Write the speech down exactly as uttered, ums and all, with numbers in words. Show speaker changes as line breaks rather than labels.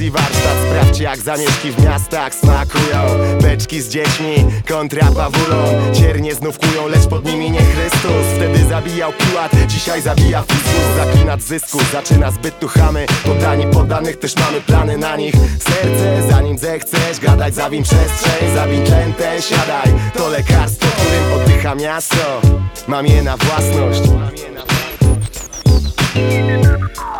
i warsztat. Sprawdźcie jak zamieszki w miastach smakują. Beczki z dziećmi kontra Pawulą. Ciernie znów kują, lecz pod nimi nie Chrystus. Wtedy zabijał Piłat, dzisiaj zabija Fiskus. Zaklinacz zysku, zaczyna zbyt tu chamy. Poddani poddanych, też mamy plany na nich. Serce, zanim zechcesz gadać, zawin przestrzeń, zawin tętę, siadaj. To lekarstwo, którym oddycha miasto. Mam je na własność.